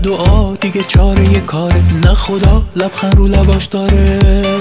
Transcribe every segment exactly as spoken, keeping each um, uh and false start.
دعا دیگه چاره یه کاره، نه خدا لبخند رو لباش داره.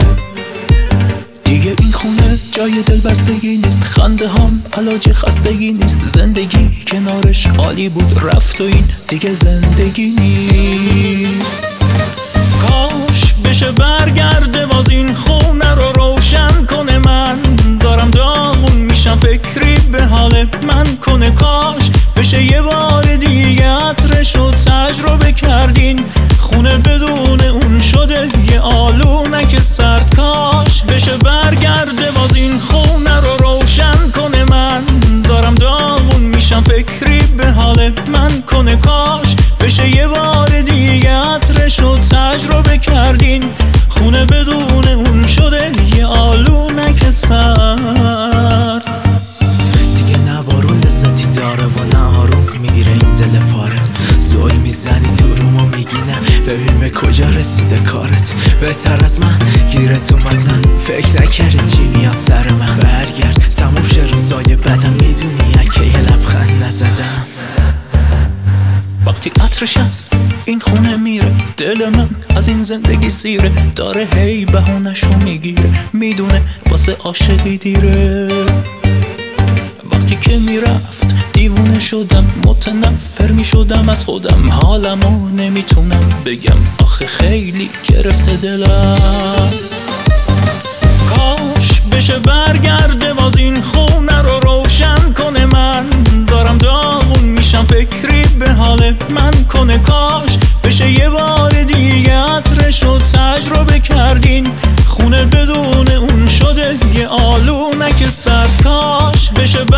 دیگه این خونه جای دلبستگی نیست، خنده هم علاج خستگی نیست. زندگی کنارش عالی بود رفت و این دیگه زندگی نیست. کاش بشه برگرده باز این خونه رو روشن کنه. من دارم داغون میشم فکری به حال من کنه. کاش بشه یه بار دیگه عطرشو تجربه کردین. خونه بدون اون شده یه آلونک سرد. کاش بشه برگرده باز این خونه رو روشن کنه. من دارم داغون میشم فکری به حال من کنه. کاش بشه یه بار دیگه عطرشو تجربه کردین. خونه بدون اون شده یه آلونک سرد. دیگه نه بارون لذتی داره و نه آروم میگیره این دل پاره. زوی میزنی تو رومو میگی نه ببین به کجا رسیده کارت. بهتر از من گیرت اومد نه فکر نکردی چی میاد سر من. برگرد تموم شه روزای بدم، میدونی اگه یه لبخند نزدم. وقتی عطرش از این خونه میره دل من از این زندگی سیره. داره هی بهونشو میگیره، میدونه واسه عاشقی دیره. وقتی که میرفت دیوونه شدم، متنفر میشدم از خودم. حالمو نمیتونم بگم آخه خیلی گرفته دلم. کاش بشه برگرده باز این خونه رو روشن کنه. من دارم داغون میشم فکری به حال من کنه. کاش بشه یه بار دیگه عطرشو تجربه کردین. خونه بدون اون شده یه آلونک سرد. کاش بشه